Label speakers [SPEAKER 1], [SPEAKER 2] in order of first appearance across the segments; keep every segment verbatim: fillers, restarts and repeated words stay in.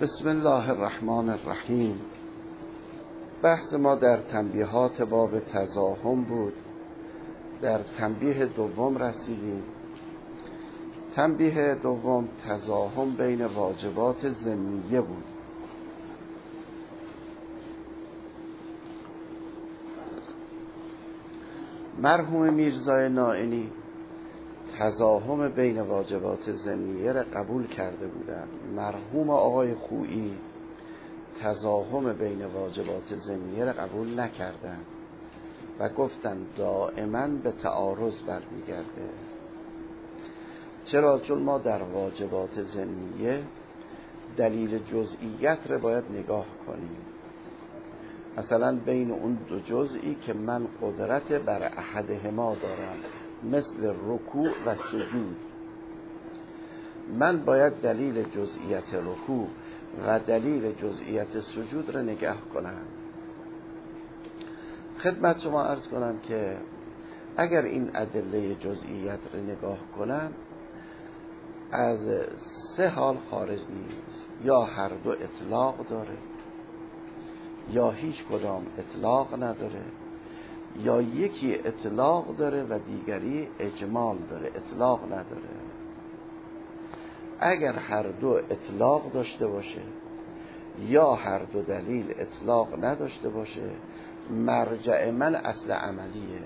[SPEAKER 1] بسم الله الرحمن الرحیم. بحث ما در تنبیهات باب تزاحم بود. در تنبیه دوم رسیدیم. تنبیه دوم تزاحم بین واجبات ضمنیه بود. مرحوم میرزای نائینی تزاحم بین واجبات ضمنیه را قبول کرده بودند. مرحوم آقای خویی تزاحم بین واجبات ضمنیه را قبول نکردند و گفتند دائما به تعارض برمیگرده. چرا؟ چون ما در واجبات ضمنیه دلیل جزئیت را باید نگاه کنیم. مثلا بین اون دو جزئی که من قدرت بر احدهما دارم، مثل رکوع و سجود، من باید دلیل جزئیت رکوع و دلیل جزئیت سجود را نگاه کنم. خدمت شما عرض کنم که اگر این ادله جزئیت را نگاه کنم، از سه حال خارج نیست: یا هر دو اطلاق داره، یا هیچ کدام اطلاق نداره، یا یکی اطلاق داره و دیگری اجمال داره، اطلاق نداره. اگر هر دو اطلاق داشته باشه یا هر دو دلیل اطلاق نداشته باشه، مرجع من اصل عملیه.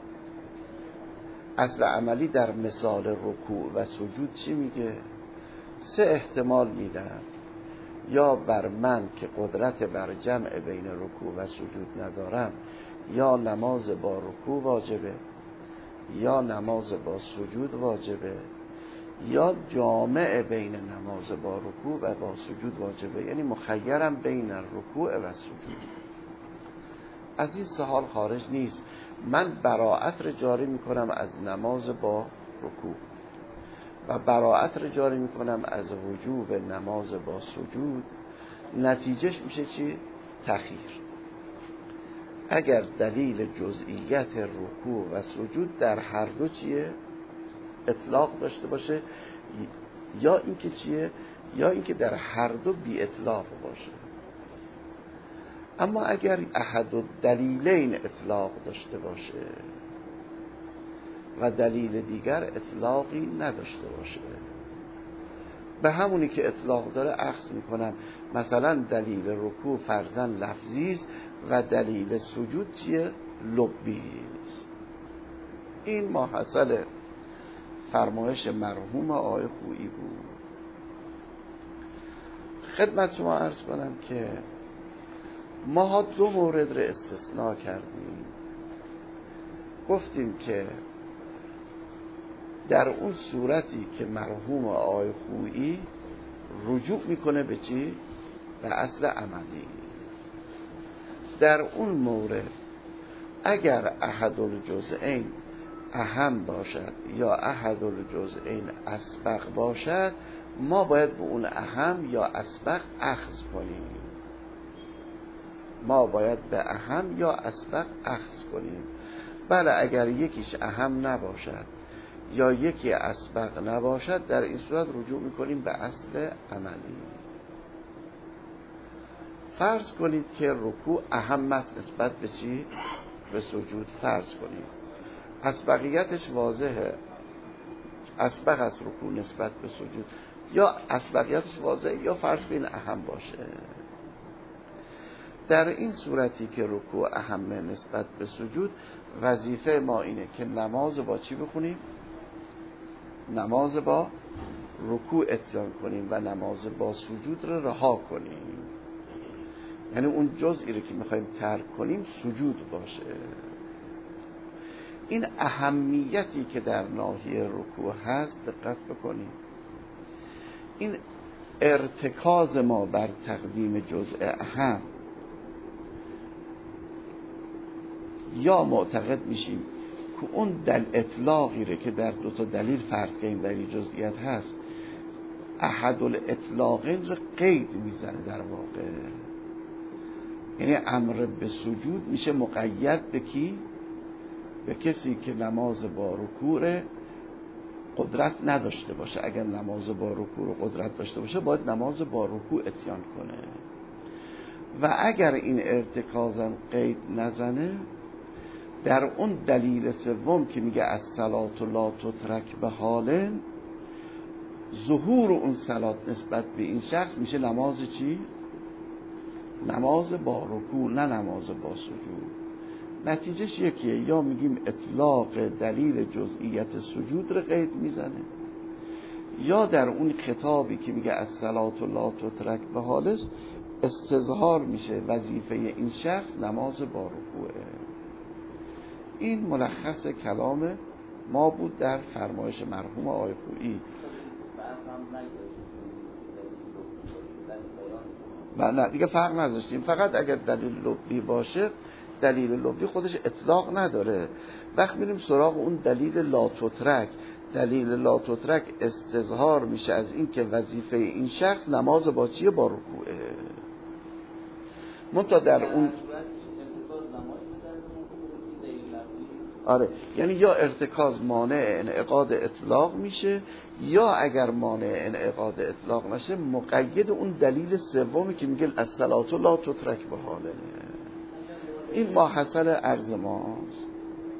[SPEAKER 1] اصل عملی در مثال رکوع و سجود چی میگه؟ سه احتمال میدن: یا بر من که قدرت بر جمع بین رکوع و سجود ندارم، یا نماز با رکوع واجبه، یا نماز با سجود واجبه، یا جامع بین نماز با رکوع و با سجود واجبه. یعنی مخیرم بین رکوع و سجود. از این سه حال خارج نیست. من براءت را جاری میکنم از نماز با رکوع و براءت را جاری میکنم از وجوب نماز با سجود. نتیجهش میشه چی؟ تخییر. اگر دلیل جزئیت رکوع و سجود در هر دو چیه؟ اطلاق داشته باشه، یا اینکه چیه؟ یا اینکه در هر دو بی اطلاق باشه. اما اگر احد الدلیلین اطلاق داشته باشه و دلیل دیگر اطلاقی نداشته باشه، به همونی که اطلاق داره اخذ میکنم. مثلا دلیل رکوع فرضاً لفظی است و دلیل سجود چیه؟ لبی است. این ماحصل فرمایش مرحوم آقای خویی بود. خدمت شما عرض کنم که ما دو مورد را استثناء کردیم. گفتیم که در اون صورتی که مرحوم آقای خویی رجوع میکنه به چی؟ به اصل عملی. در اون مورد اگر احد الجزئین اهم باشد یا احد الجزئین اسبق باشد، ما باید به اون اهم یا اسبق اخذ کنیم. ما باید به اهم یا اسبق اخذ کنیم. بله، اگر یکیش اهم نباشد یا یکی اسبق نباشد، در این صورت رجوع میکنیم به اصل عملی. فرض کنید که رکوع اهم است نسبت به چی؟ به سجود. فرض کنید اسبقیتش واضحه، اسبق از رکوع نسبت به سجود، یا اسبقیتش واضحه یا فرض کنید اهم باشه. در این صورتی که رکوع اهم نسبت به سجود، وظیفه ما اینه که نماز با چی بخونیم؟ نماز با رکوع اتیان کنیم و نماز با سجود رو رها کنیم. یعنی اون جزئی رو که میخوایم ترک کنیم سجود باشه. این اهمیتی که در ناحیه رکوع هست دقت بکنیم. این ارتکاز ما بر تقدیم جزء اهم، یا معتقد میشیم که اون دل اطلاقی رو که در دو تا دلیل فرض کنیم در این جزئیات هست، احد الاطلاقین رو قید میزنه در واقع. یعنی امر به سجود میشه مقید به کی؟ به کسی که نماز با رکوع قدرت نداشته باشه. اگر نماز با رکوع رو قدرت داشته باشه باید نماز با رکوع اتیان کنه. و اگر این ارتکازم قید نزنه، در اون دلیل سوم که میگه الصلاة لا تترک به حال، ظهور اون صلات نسبت به این شخص میشه نماز چی؟ نماز با رکوع، نه نماز با سجود. نتیجهش یکیه، یا میگیم اطلاق دلیل جزئیت سجود رو قید میزنه، یا در اون خطابی که میگه الصلاة لا تترک به حالش استظهار میشه وظیفه این شخص نماز با رکوعه. این ملخص کلام ما بود در فرمایش مرحوم آقای خویی. نه دیگه فرق نذاشتیم، فقط اگر دلیل لبی باشه، دلیل لبی خودش اطلاق نداره. وقت میریم سراغ اون دلیل لا تترک، دلیل لا تترک استظهار میشه از این که وظیفه این شخص نماز با چیه؟ با رکوعه. منتها در اون آره، یعنی یا ارتکاز مانع انعقاد اطلاق میشه، یا اگر مانع انعقاد اطلاق نشه مقید اون دلیل سومی که میگه الصلاة لا تترک به حاله. این ماحصل عرض ماست.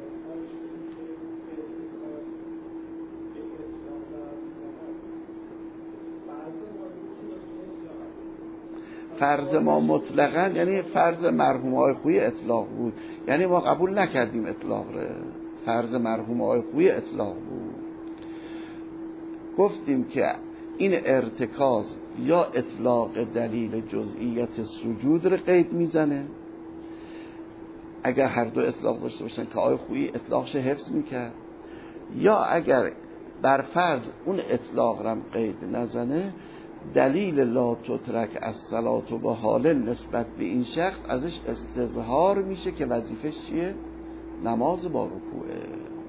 [SPEAKER 1] فرض ما مطلقاً یعنی فرض مرحوم آقای خویی اطلاق بود، یعنی ما قبول نکردیم اطلاق رو. فرض مرحوم آقای خویی اطلاق بود. گفتیم که این ارتکاز یا اطلاق دلیل جزئیت سجود رو قید میزنه، اگر هر دو اطلاق داشته باشن که آقای خویی اطلاقش حفظ میکرد، یا اگر بر فرض اون اطلاق رو قید نزنه، دلیل لا تترک الصلاة به حال نسبت به این شخص ازش استظهار میشه که وظیفش چیه؟ نماز با رکوعه.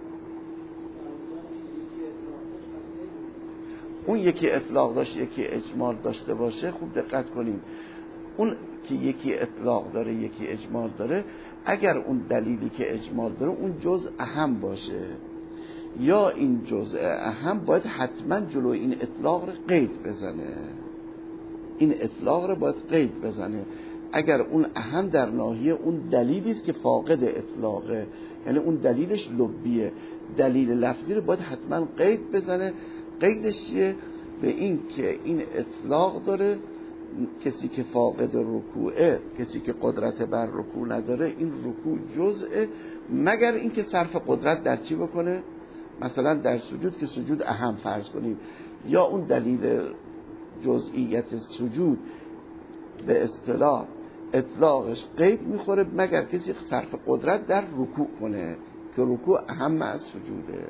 [SPEAKER 1] اون یکی اطلاق داشت یکی اجمال داشته باشه، خوب دقت کنیم، اون که یکی اطلاق داره یکی اجمال داره، اگر اون دلیلی که اجمال داره اون جزء اهم باشه، یا این جزء اهم باید حتما جلو این اطلاق رو قید بزنه. این اطلاق رو باید قید بزنه. اگر اون اهم در ناحیه اون دلیلی است که فاقد اطلاقه، یعنی اون دلیلش لبیه، دلیل لفظی رو باید حتما قید بزنه. قیدش چیه؟ به این که این اطلاق داره، کسی که فاقد رکوعه، کسی که قدرت بر رکوع نداره، این رکوع جزءه، مگر اینکه صرف قدرت در چی بکنه؟ مثلا در سجود که سجود اهم فرض کنیم، یا اون دلیل جزئیت سجود به اصطلاح اطلاقش قید میخوره مگر کسی صرف قدرت در رکوع کنه که رکوع اهم از سجوده.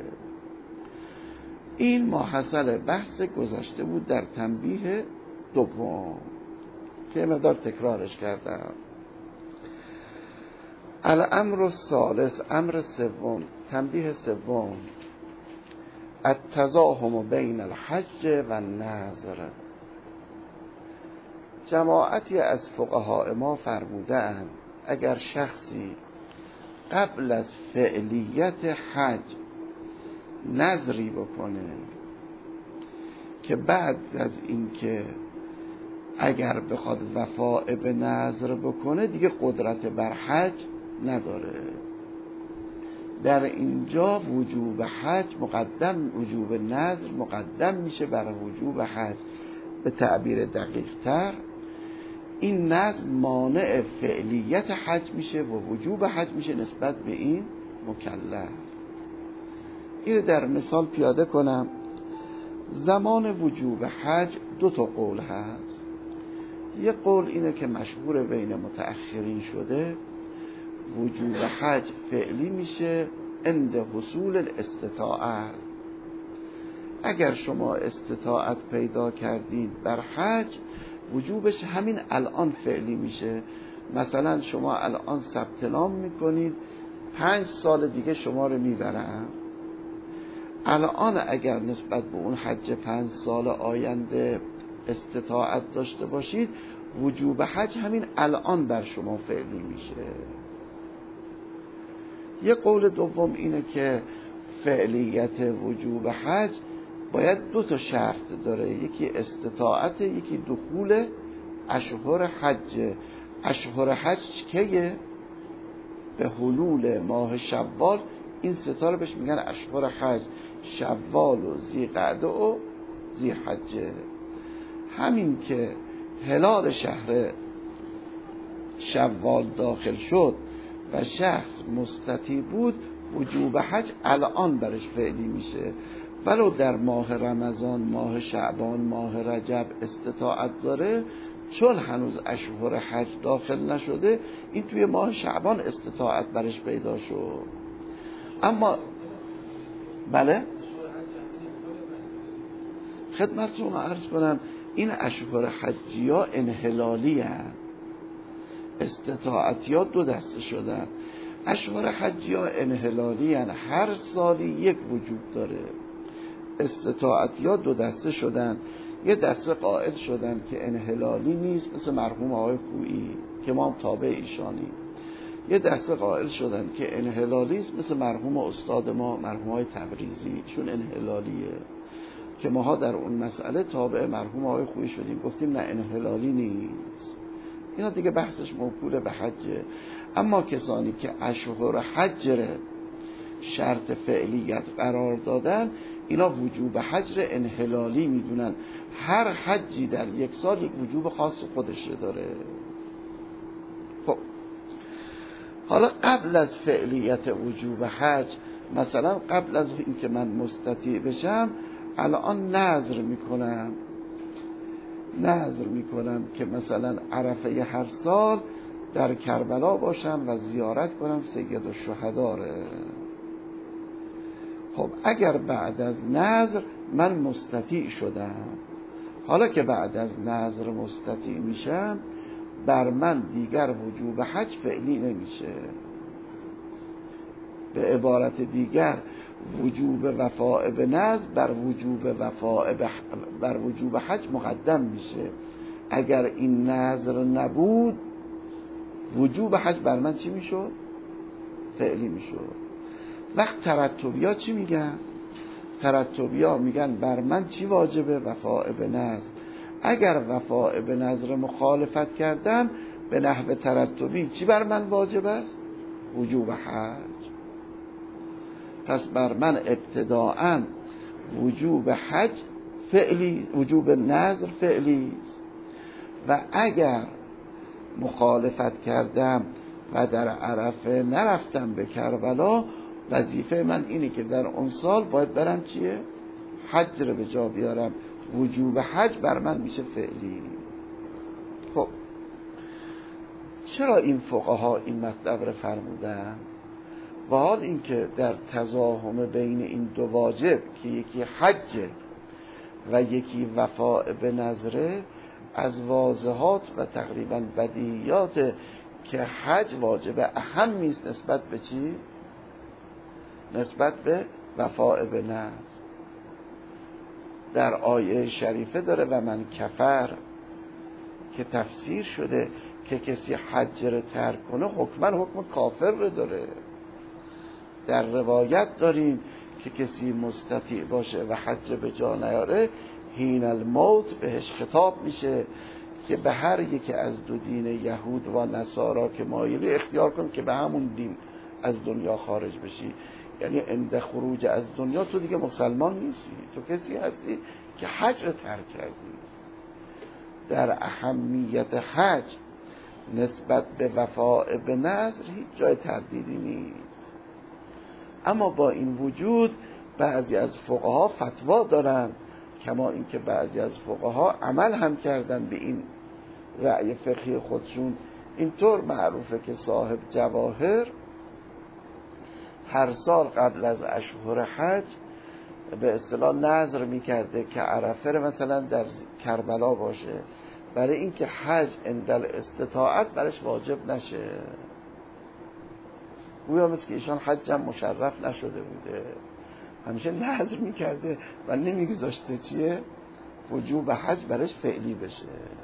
[SPEAKER 1] این ماحصل بحث گذشته بود در تنبیه دوم که مقدار تکرارش کردم. الامر الثالث، امر سوم، تنبیه سوم، التزاحم بین الحج و النذر. جماعتی از فقهای ما فرمودند اگر شخصی قبل از فعلیت حج نذری بکنه که بعد از این که اگر بخواد وفاء به نذر بکنه دیگه قدرت بر حج نداره، در اینجا وجوب حج مقدم، وجوب نذر مقدم میشه بر وجوب حج. به تعبیر دقیق تر این نذر مانع فعلیت حج میشه و وجوب حج میشه نسبت به این مکلف. این در مثال پیاده کنم. زمان وجوب حج دو تا قول هست. یک قول اینه که مشهور بین متأخرین شده، وجوب حج فعلی میشه عند حصول الاستطاعت. اگر شما استطاعت پیدا کردید بر حج، وجوبش همین الان فعلی میشه. مثلا شما الان ثبت نام میکنید، پنج سال دیگه شما رو میبرن. الان اگر نسبت به اون حج پنج سال آینده استطاعت داشته باشید، وجوب حج همین الان بر شما فعلی میشه. یه قول دوم اینه که فعلیت وجوب حج باید دو تا شرط داره، یکی استطاعت، یکی دخول اشهر حج. اشهر حج که به حلول ماه شوال، این ستا رو بهش میگن اشهر حج، شوال و ذی‌قعده و ذی‌حجه. همین که هلال شهر شوال داخل شد و شخص مستطیع بود، وجوب حج الان برش فعلی میشه. ولو در ماه رمضان، ماه شعبان، ماه رجب استطاعت داره، چون هنوز اشهر حج داخل نشده، این توی ماه شعبان استطاعت برش پیدا شد. اما بله خدمتتون عرض کنم، این اشهر حجی ها انحلالی هست، استطاعتی ها دو دسته شدن. اشهر حجی ها انحلالی هست، هر سالی یک وجود داره. استطاعتی ها دو دسته شدن، یه دسته قائل شدن که انحلالی نیست، مثل مرحوم آقای خویی که ما هم تابع ایشانی. یه دسته قائل شدن که انحلالی است، مثل مرحوم استاد ما مرحوم های تبریزی، چون انحلالیه، که ماها در اون مسئله تابع مرحوم آقای خویی شدیم، گفتیم نه انحلالی نیست. اینا دیگه بحثش موکول به حجه. اما کسانی که اشهر حج شرط فعلیت قرار دادن، اینا وجوب حج انحلالی میدونن. هر حجی در یک سال یک وجوب خاص خودش داره. خب حالا قبل از فعلیت وجوب حج، مثلا قبل از اینکه من مستطیع بشم، الان نذر میکنم نذر میکنم که مثلا عرفه هر سال در کربلا باشم و زیارت کنم سید الشهدا رو. خب اگر بعد از نذر من مستطیع شدم، حالا که بعد از نذر مستطیع میشم، بر من دیگر وجوب حج فعلی نمیشه. به عبارت دیگر وجوب وفاء به نذر بر وجوب وفاء بر وجوب حج مقدم میشه. اگر این نذر نبود، وجوب حج بر من چی میشد؟ فعلی میشد. وقت ترتبی ها چی میگن؟ ترتبی ها میگن بر من چی واجبه؟ وفاء به نذر. اگر وفاء به نذر مخالفت کردم، به نحو ترتبی چی بر من واجب است؟ وجوب حج. پس بر من ابتداءً وجوب حج فعلی، وجوب نذر فعلی است. و اگر مخالفت کردم و در عرفه نرفتم به کربلا، وظیفه من اینه که در اون سال باید برم چیه؟ حج رو به جا بیارم. وجوب حج بر من میشه فعلی. خب چرا این فقها این مطلب رو فرمودن؟ و حال اینکه در تزاحم بین این دو واجب که یکی حج و یکی وفاء به نذره، از واضحات و تقریبا بدیهیات که حج واجب اهم است نسبت به چی؟ نسبت به وفاء به نذر. در آیه شریفه داره و من کفر که تفسیر شده که کسی حج رو ترک کنه حکما حکم کافر رو داره. در روایت داریم که کسی مستطیع باشه و حج به جا نیاره، حین الموت بهش خطاب میشه که به هر یکی از دو دین یهود و نصارا که مایلی اختیار کن که به همون دین از دنیا خارج بشی. یعنی عند خروج از دنیا تو دیگه مسلمان نیستی، تو کسی هستی که حج رو ترک کردی. در اهمیت حج نسبت به وفاء به نذر هیچ جای تردیدی نیست. اما با این وجود بعضی از فقها فتوا دارن، کما اینکه بعضی از فقها عمل هم کردن به این رأی فقهی خودشون. اینطور معروفه که صاحب جواهر هر سال قبل از اشهر حج به اصطلاح نذر میکرده که عرفه مثلا در کربلا باشه، برای اینکه حج اندل استطاعت برش واجب نشه. گویا مثل که ایشان حج هم مشرف نشده بوده، همیشه نذر میکرده و نمیگذاشته چیه؟ وجوب حج برش فعلی بشه،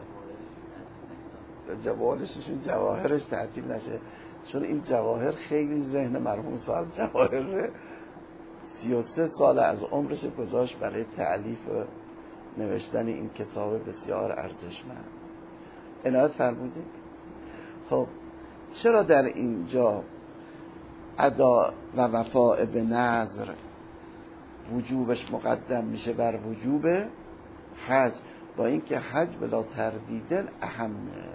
[SPEAKER 1] جوالششون جواهرش تعطیل نشه. چون این جواهر خیلی ذهن مرحوم صاحب جواهر سی و سه سال از عمرش گذاشت برای تألیف و نوشتن این کتاب بسیار ارزشمند. عنایت فرمودید. خب چرا در اینجا ادا و وفاء به نذر وجوبش مقدم میشه بر وجوب حج، با اینکه حج بلا تردیدن اهمه؟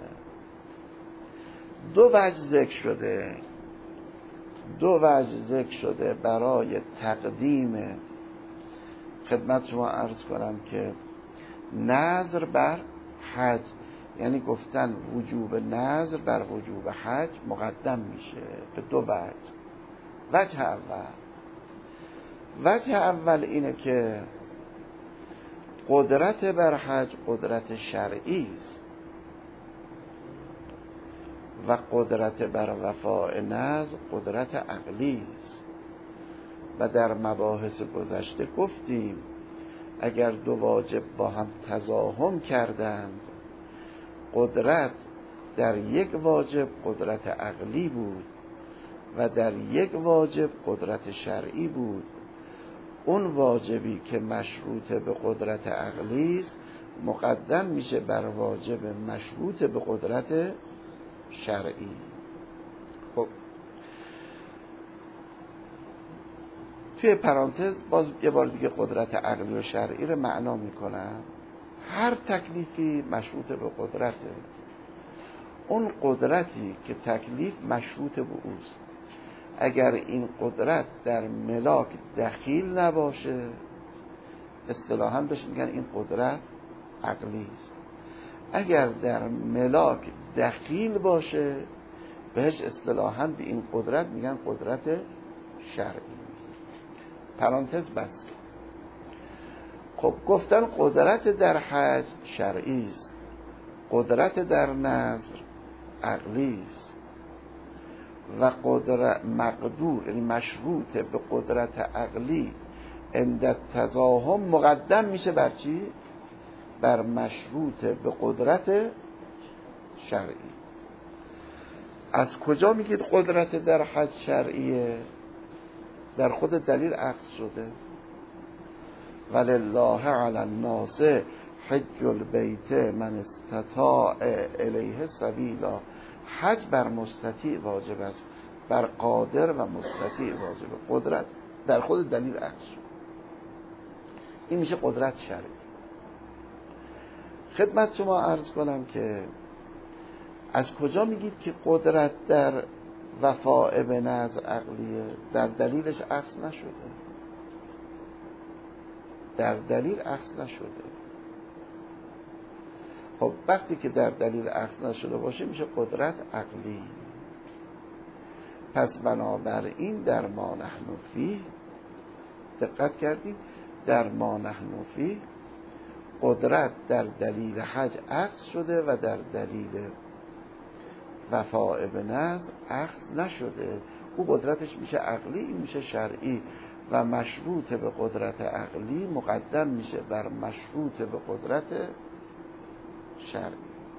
[SPEAKER 1] دو وجه ذکر شده دو وجه ذکر شده برای تقدیم. خدمت شما عرض کنم که نذر بر حج، یعنی گفتن وجوب نذر بر وجوب حج مقدم میشه به دو وجه. وجه اول وجه اول اینه که قدرت بر حج قدرت شرعی است و قدرت بر وفاء نذر قدرت عقلی است. و در مباحث گذشته گفتیم اگر دو واجب با هم تزاحم کردند، قدرت در یک واجب قدرت عقلی بود و در یک واجب قدرت شرعی بود. اون واجبی که مشروط به قدرت عقلی است مقدم میشه بر واجب مشروط به قدرت شرعی. خب توی پرانتز باز یه بار دیگه قدرت عقلی و شرعی رو معنا میکنم. هر تکلیفی مشروط به قدرته. اون قدرتی که تکلیف مشروط به اوست، اگر این قدرت در ملاک دخیل نباشه اصطلاحاً بهش میگن این قدرت عقلی است. اگر در ملاک دخیل باشه بهش اصطلاحاً به این قدرت میگن قدرت شرعی. پرانتز بس. خب گفتن قدرت در حج شرعی است، قدرت در نذر عقلی است و قدرت مقدور یعنی مشروط به قدرت عقلی عند تزاحم مقدم میشه بر چی؟ بر مشروط به قدرت شرعی. از کجا میگید قدرت در حج شرعیه؟ در خود دلیل عقد شده ولله علی الناس حج البیت من استطاع الیه سبیلا. حج بر مستطیع واجب است، بر قادر و مستطیع واجب. قدرت در خود دلیل عقد شده، این میشه قدرت شرعی. خدمت شما عرض کنم که از کجا میگید که قدرت در وفاء به نذر عقلیه؟ در دلیلش عکس نشده، در دلیل عکس نشده. خب وقتی که در دلیل عکس نشده باشه میشه قدرت عقلی. پس بنابراین در ما نحن فیه، دقت کردید، در ما نحن فیه قدرت در دلیل حج عکس شده و در دلیل وفاء به نذر عکس نشده. او قدرتش میشه عقلی، این میشه شرعی و مشروط به قدرت عقلی مقدم میشه بر مشروط به قدرت شرعی.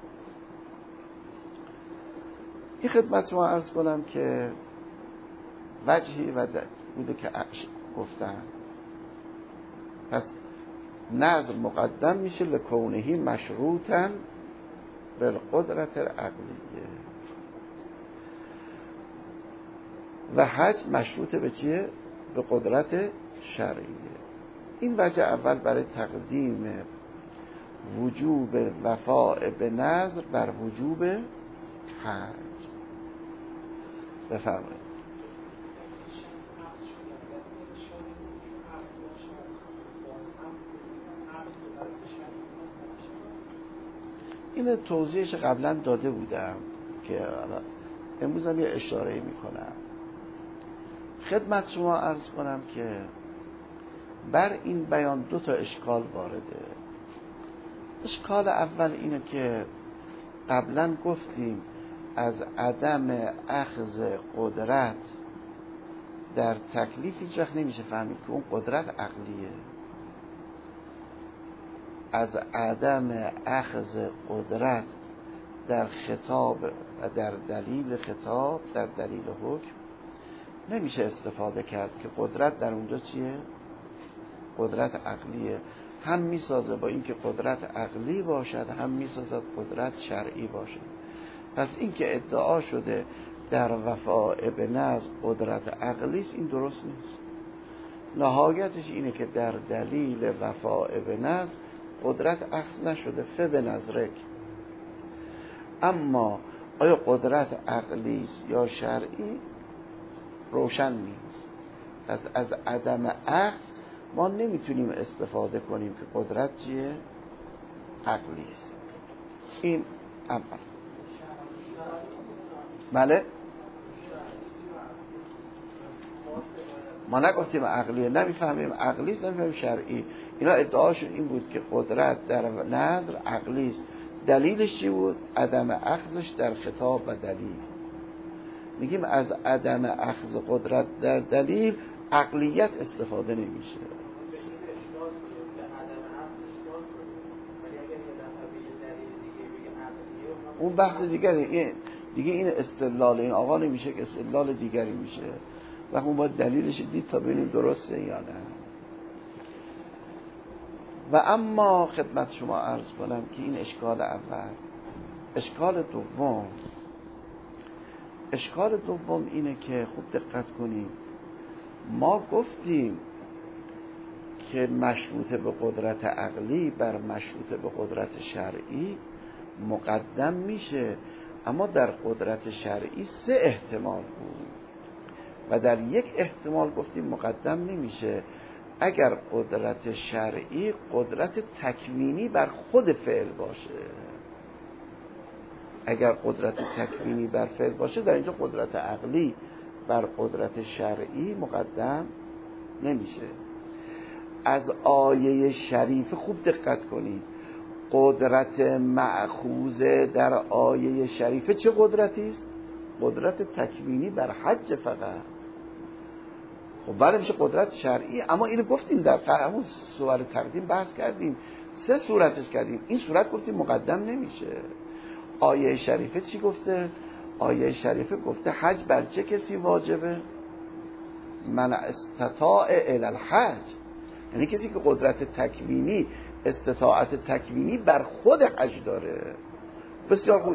[SPEAKER 1] این خدمت ما عرض کنم که وجهی و بوده که گفتن. پس نذر مقدم میشه لکونهی مشروطاً بالقدرت العقلیه و حج مشروط به چیه؟ به قدرت شرعیه. این وجه اول برای تقدیم وجوب وفاء به نذر بر وجوب حج. بفرمایید. این توضیحش قبلا داده بودم که امروز هم یه اشاره می کنم. خدمت شما عرض کنم که بر این بیان دو تا اشکال وارده. اشکال اول اینه که قبلا گفتیم از عدم اخذ قدرت در تکلیف هیچ وقت نمیشه فهمید که اون قدرت عقلیه. از عدم اخذ قدرت در خطاب و در دلیل خطاب، در دلیل حکم نمیشه استفاده کرد که قدرت در اونجا چیه؟ قدرت عقلیه. هم میسازه با اینکه قدرت عقلی باشد، هم میسازد قدرت شرعی باشد. پس اینکه ادعا شده در وفاء به نظر قدرت عقلی است، این درست نیست. نهایتش اینه که در دلیل وفاء به نظر قدرت اخذ نشده، فه به نظرک. اما آیا قدرت عقلی است یا شرعی روشن نیست. پس از عدم اخذ ما نمیتونیم استفاده کنیم که قدرت چیه؟ عقلی است. این اول. بله؟ ما نگفتیم عقلیه، نمیفهمیم عقلی است، نمیفهمیم شرعی. اینا ادعاشون این بود که قدرت در نظر عقلی است. دلیلش چی بود؟ عدم اخذش در خطاب و دلیل. میگیم از عدم اخذ قدرت در دلیل عقلیت استفاده نمیشه. اون بحث دیگری، دیگه این استدلال این آقا نمیشه که استدلال دیگری میشه و اون باید دلیلش دید تا ببینیم درسته یا نه. و اما خدمت شما عرض کنم که این اشکال اول. اشکال دوم اشکال دوم اینه که خوب دقت کنیم. ما گفتیم که مشروط به قدرت عقلی بر مشروط به قدرت شرعی مقدم میشه، اما در قدرت شرعی سه احتمال بود و در یک احتمال گفتیم مقدم نمیشه اگر قدرت شرعی قدرت تکوینی بر خود فعل باشه. اگر قدرت تکوینی بر فعل باشه، در اینجا قدرت عقلی بر قدرت شرعی مقدم نمیشه. از آیه شریف خوب دقت کنید. قدرت مأخوذه در آیه شریفه چه قدرتی است؟ قدرت تکوینی بر حج فقط. خب بله میشه قدرت شرعی، اما اینو گفتیم در همون سوال تقدیم بحث کردیم، سه صورتش کردیم. این صورت گفتیم مقدم نمیشه. آیه شریفه چی گفته؟ آیه شریفه گفته حج بر چه کسی واجبه؟ من استطاع الی الحج، یعنی کسی که قدرت تکوینی، استطاعت تکوینی بر خود حج داره. بسیار خوب.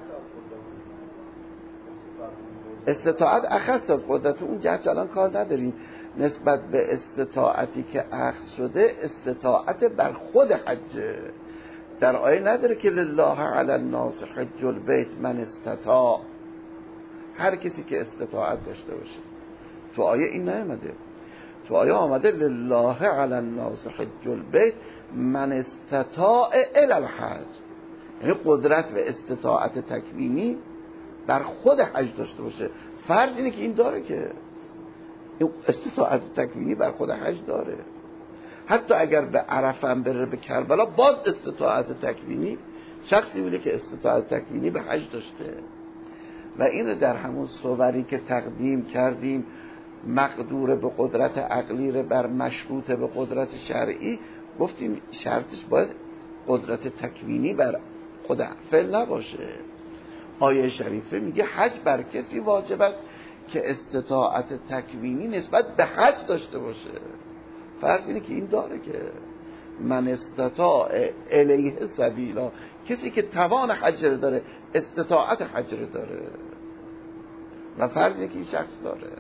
[SPEAKER 1] استطاعت اخص از قدرت اون جهت الان کار نداریم. نسبت به استطاعتی که اخذ شده، استطاعت بر خود حج. در آیه نداره که لله علی الناس حج البیت من استطاع، هر کسی که استطاعت داشته باشه. تو آیه این نیامده. تو آیه آمده لله علی الناس حج البیت من استطاع الی الحج، یعنی قدرت و استطاعت تکوینی بر خود حج داشته باشه. فرض اینه که این داره که این استطاعت تکوینی بر خود حج داره. حتی اگر به عرفه هم بره، به کربلا، باز استطاعت تکوینی، شخصی بوده که استطاعت تکوینی به حج داشته. و این در همون صوری که تقدیم کردیم، مقدور به قدرت عقلی رو بر مشروط به قدرت شرعی، گفتیم شرطش باید قدرت تکوینی بر خود فعل نباشه. آیه شریفه میگه حج بر کسی واجب است که استطاعت تکوینی نسبت به حج داشته باشه. فرض اینه که این داره که من استطاع الیه سبیلا، کسی که توان حج رو داره، استطاعت حج رو داره، و فرض اینه که این شخص داره.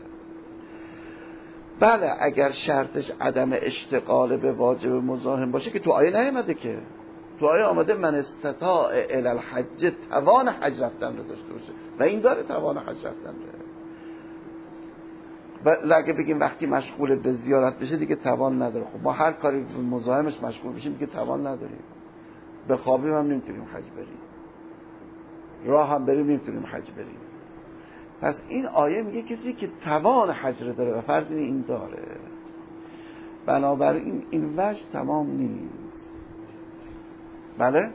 [SPEAKER 1] بله اگر شرطش عدم اشتغال به واجب مزاحم باشه، که تو آیه نیامده که. تو آیه آمده من استطاع الی الحج، توان حج رفتن رو داشته باشه، و این داره توان حج رفتن رو. و اگه بگیم وقتی مشغول به زیارت بشه دیگه توان نداره، خب ما هر کاری مزاحمش مشغول بشیم دیگه توان نداریم. به خوابیم هم نمیتونیم حج بریم، راه هم بریم نمیتونیم حج بریم. پس این آیه میگه کسی که توان حج رو داره، و فرض این داره، بنابراین این وجه تمام نیست. بله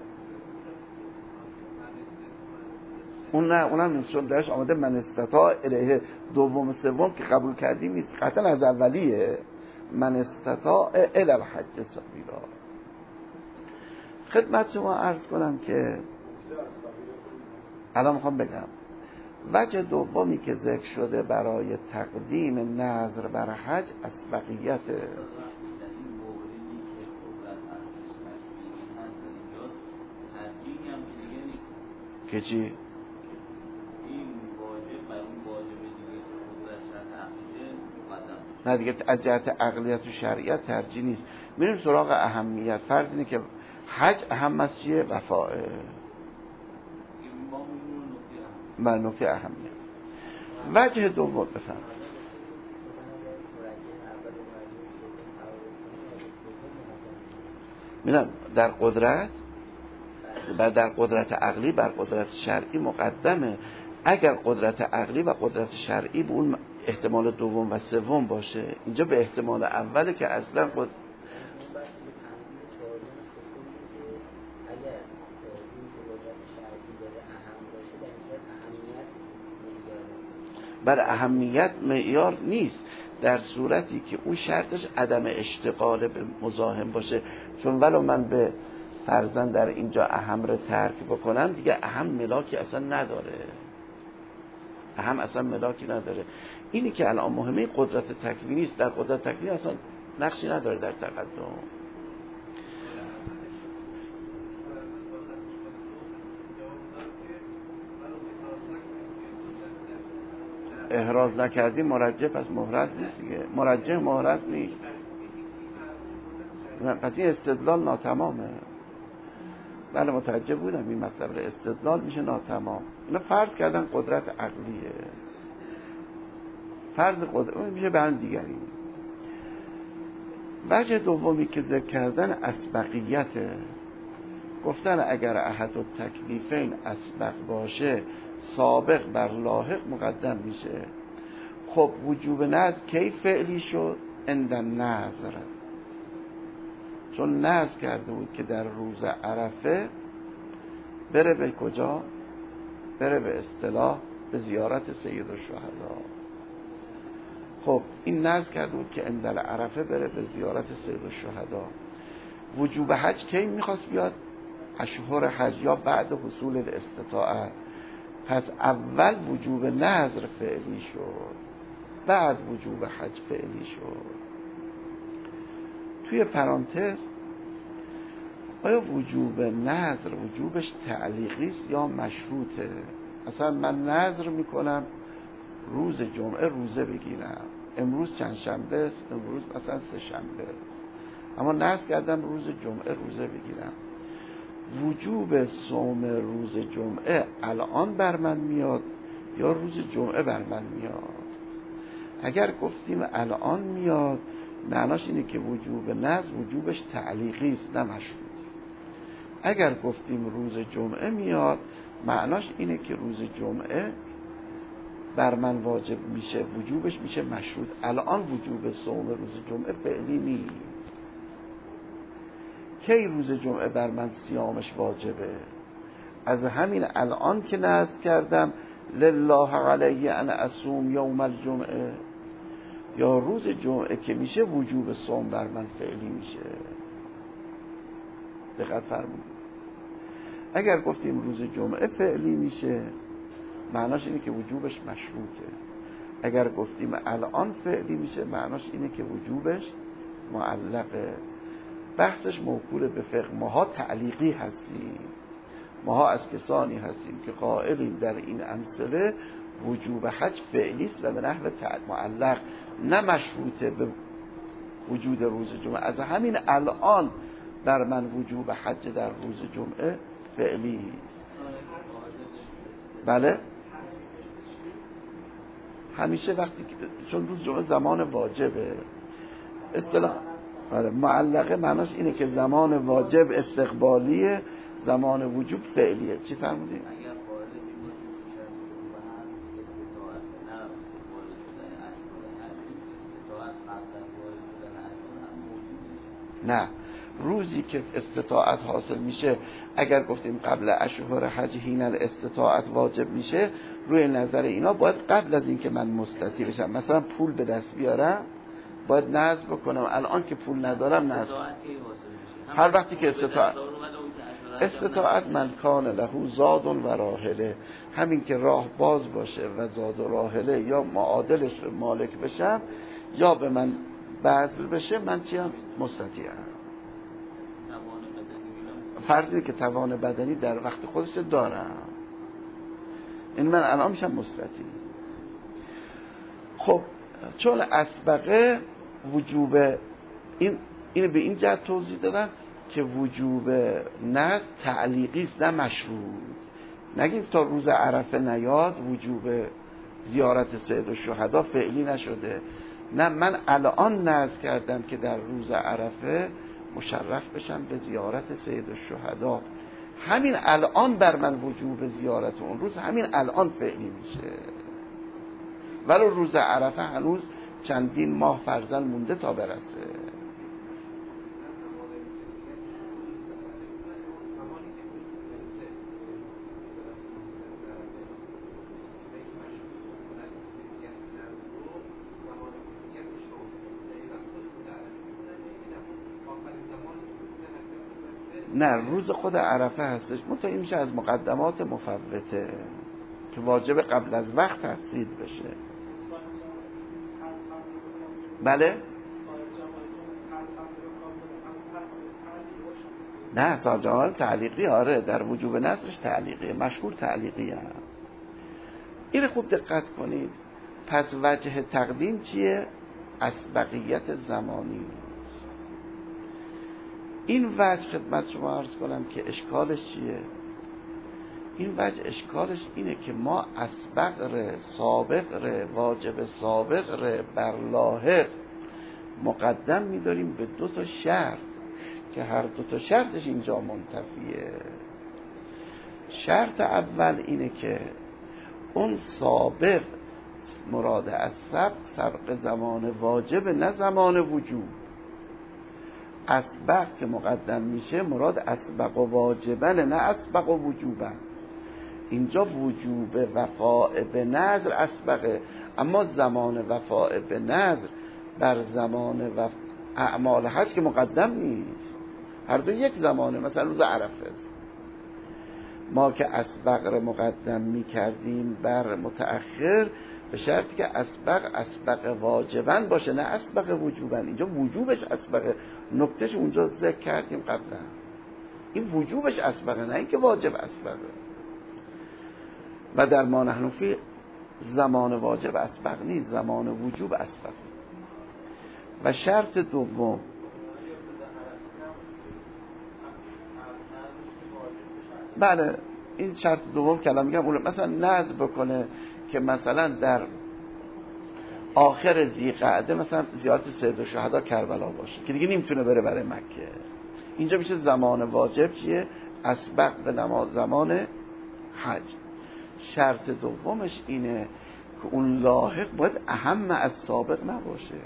[SPEAKER 1] اون نه، اونم نیست، درش آمده من استطاع الیه دوم سوم که قبول کردیم نیست، قطعا از اولیه من استطاع الی الحج سبیلا. خدمت شما عرض کنم که الان میخوام بگم وجه دومی که ذکر شده برای تقدیم نظر بر حج اسبقیت که چی؟
[SPEAKER 2] این واجب بر اون واجب دیگه قدرت شرع مقدم.
[SPEAKER 1] نه دیگه از جهت عقلیت و شرعیت ترجیح نیست. میریم سراغ اهمیت. فرض اینه که حج اهم از چیه؟ وفائه. من نکته اهمیت. وجه دوم بفهم. میرم در قدرت و در قدرت عقلی بر قدرت شرعی مقدمه. اگر قدرت عقلی و قدرت شرعی به اون احتمال دوم و سوم باشه، اینجا به احتمال اوله که اصلا قد... بر اهمیت معیار نیست در صورتی که اون شرطش عدم اشتغال به مزاحم باشه. چون ولو من به فرضاً در اینجا اهم رو ترک بکنم دیگه اهم ملاکی اصلا نداره، اهم اصلا ملاکی نداره. اینی که الان مهمه قدرت تکوینی است. در قدرت تکوینی اصلا نقشی نداره در تقدم. احراز نکردی مرجح پس محرز نیست دیگه. مرجح محرز نیست. پس این استدلال ناتمامه. بله متوجه بودم این مطلب رو. استدلال میشه ناتمام. اینا فرض کردن قدرت عقلیه. فرض قدرت میشه به هم دیگری. وجه دومی که ذکر کردن اسبقیته. گفتن اگر احد التکلیفین اسبق باشه سابق بر لاحق مقدم میشه. خب وجوب نذر کی فعلی شد؟ عند النذر. چون نذر کرده بود که در روز عرفه بره به کجا؟ بره به اصطلاح به زیارت سید الشهدا. خب این نذر کرده بود که عند العرفه بره به زیارت سید الشهدا. وجوب حج کی میخواست بیاد؟ اشهر حج یا بعد حصول الاستطاعت. پس اول وجوب نذر فعلی شد، بعد وجوب حج فعلی شد. توی پرانتز آیا وجوب نذر وجوبش تعلیقی است یا مشروطه؟ اصلا من نذر میکنم روز جمعه روزه بگیرم، امروز چند شنبه است، امروز مثلا سه شنبه است، اما نذر کردم روز جمعه روزه بگیرم. وجوب صوم روز جمعه الان بر من میاد یا روز جمعه بر من میاد؟ اگر گفتیم الان میاد معناش اینه که وجوب نذر وجوبش تعلیقی است نه مشروط. اگر گفتیم روز جمعه میاد معناش اینه که روز جمعه بر من واجب میشه، وجوبش میشه مشروط. الان وجوب صوم روز جمعه فعلی نیست. کی روز جمعه بر من صیامش واجبه؟ از همین الان که نذر کردم لله علی ان اصوم یوم الجمعه، یا روز جمعه که میشه وجوب صوم بر من فعلی میشه. دقت فرمودید. اگر گفتیم روز جمعه فعلی میشه معناش اینه که وجوبش مشروطه. اگر گفتیم الان فعلی میشه معناش اینه که وجوبش معلقه. بحثش موکول به فقه. ماها تعلیقی هستیم، ماها از کسانی هستیم که قائلیم در این امثله وجوب حج فعلی است و به نحو معلق نه مشروطه به وجود روز جمعه. از همین الان در من وجوب حج در روز جمعه فعلی است. بله همیشه وقتی که چون روز جمعه زمان واجبه اصطلاح معلقه معناش اینه که زمان واجب استقبالیه، زمان وجوب فعلیه. چی فرمودید؟ نه، روزی که استطاعت حاصل میشه اگر گفتیم قبل اشهر حج حین الاستطاعت واجب میشه، روی نظر اینا باید قبل از اینکه من مستطیع بشم مثلا پول به دست بیارم باید نذر بکنم. الان که پول ندارم نذر هر وقتی که استطاعت استطاعت من کان له زاد و راحله، همین که راه باز باشه و زاد و راحله یا معادلش رو مالک بشم یا به من بذل بشه، من چیم؟ مستطیعم. فرضی که توان بدنی در وقت خودش دارم، این من الان میشم مستطیع. خب چون اسبقه وجوب این اینو به این جهت توضیح دادن که وجوب نذر تعلیقی است نه مشروط. نگید تا روز عرفه نیاد وجوب زیارت سید الشهدا فعلی نشده. نه، من الان نذر کردم که در روز عرفه مشرف بشم به زیارت سید الشهدا، همین الان بر من وجوب زیارت اون روز همین الان فعلی میشه، ولی روز عرفه هنوز چندین ماه فرضاً مونده تا برسه. نه، روز خود عرفه هستش، منتها این میشه از مقدمات مفوته که واجب قبل از وقت تحصیل بشه. بله؟ نه، صاحب جمال تعلیقی، آره در وجوب نصرش تعلیقی، مشهور تعلیقی هم. این خوب دقت کنید. پس وجه تقدیم چیه؟ اسبقیت زمانی. این وجه خدمت شما عرض کنم که اشکالش چیه؟ این وجه اشکالش اینه که ما اسبق ره، سابق ره، واجب سابق ره بر لاحق مقدم می‌داریم به دو تا شرط که هر دو تا شرطش اینجا منتفیه. شرط اول اینه که اون سابق مراد از سبق سبق زمان واجب نه زمان وجوب. اسبق که مقدم میشه مراد اسبق و واجبن نه اسبق و وجوبن. اینجا وجوب وفاء به نذر اسبقه، اما زمان وفاء به نذر بر زمان و اعمال حج که مقدم نیست، هر دو یک زمانه. مثلا روز عرفه ما که اسبق رو مقدم میکردیم بر متأخر به شرطی که اسبق اسبق واجبن باشه نه اسبق وجوبن. اینجا وجوبش اسبقه، نکتهش اونجا ذکر کردیم قبلا، این وجوبش اسبقه نه اینکه واجب اسبقه. و در ما نحن فی زمان واجب اسبق نیست، زمان وجوب اسبقه. و شرط دوم بله، این شرط دوم کلام میگم اون مثلا نذر بکنه که مثلا در آخر ذی‌قعده مثلا زیارت سید الشهدا کربلا باشه که دیگه نمیتونه بره برای مکه، اینجا میشه زمان واجب چیه؟ اسبق به نماز زمان حج. شرط دومش اینه که اون لاحق باید اهم از سابق نباشه.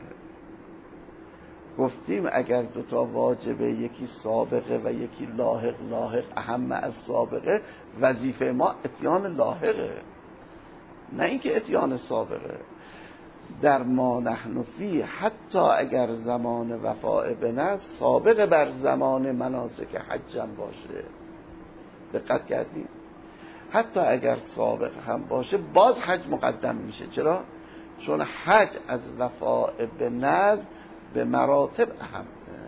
[SPEAKER 1] گفتیم اگر دوتا واجبه، یکی سابقه و یکی لاحق، لاحق اهم از سابقه، وظیفه ما اتیان لاحقه نه اینکه اتیان سابقه. در ما نحن فی حتی اگر زمان وفاء به نذر سابقه بر زمان مناسک حجم باشه، دقت کردیم؟ حتی اگر سابق هم باشه باز حج مقدم میشه. چرا؟ چون حج از وفاء به نذر به مراتب اهم.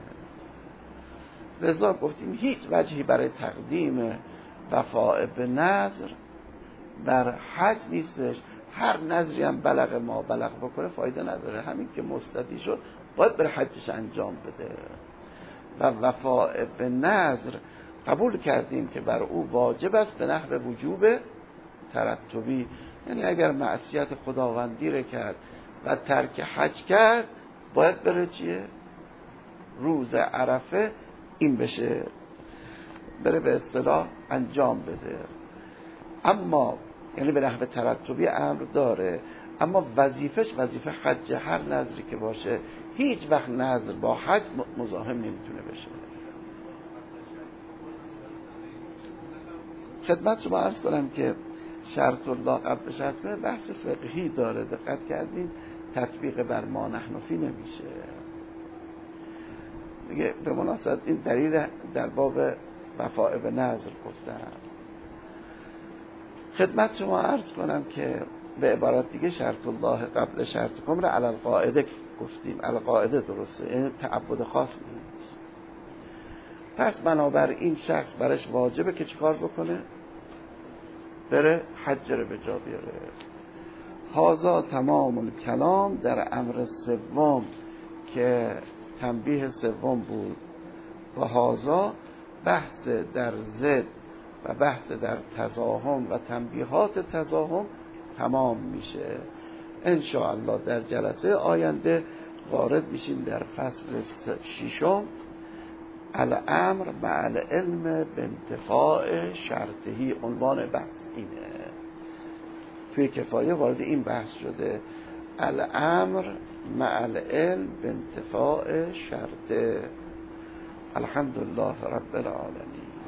[SPEAKER 1] لذا گفتیم هیچ وجهی برای تقدیم وفاء به نذر بر حج نیستش. هر نذری هم بلغ ما بلغ بکنه فایده نداره، همین که مستطیع شد باید بر حجش انجام بده. و وفاء به نذر قبول کردیم که بر او واجب است به نحو وجوب ترتبی، یعنی اگر معصیت خداوندی را کرد و ترک حج کرد باید بره چیه؟ روز عرفه این بشه، بره به اصطلاح انجام بده. اما یعنی به نحو ترتبی امر داره، اما وظیفش وظیفه حج. هر نذری که باشه هیچ وقت نذر با حج مزاحم نمیتونه بشه. خدمت شما عرض کنم که شرط الله قبل شرط کنه بحث فقهی داره، دقت کردین؟ تطبیق بر ما نحن فی نمیشه دیگه. به مناسبت این دلیل در باب وفاء به نذر گفتم. خدمت شما عرض کنم که به عبارت دیگه شرط الله قبل شرطکم را علی القاعده گفتیم. علی القاعده درسته، این تعبد خاص نیست. پس بنابراین شخص برش واجبه که چیکار بکنه؟ بره حج رو به جا بیاره. هازا تمام الکلام در امر سوم که تنبیه سوم بود و هازا بحث در ضد و بحث در تزاحم و تنبیهات تزاحم تمام میشه. ان شاء الله در جلسه آینده وارد میشیم در فصل ششم، الامر مع العلم بانتفاع شرطهی. عنوان بحث اینه، توی کفایه وارد این بحث شده، الامر مع العلم بانتفاع شرطه. الحمدلله رب العالمین.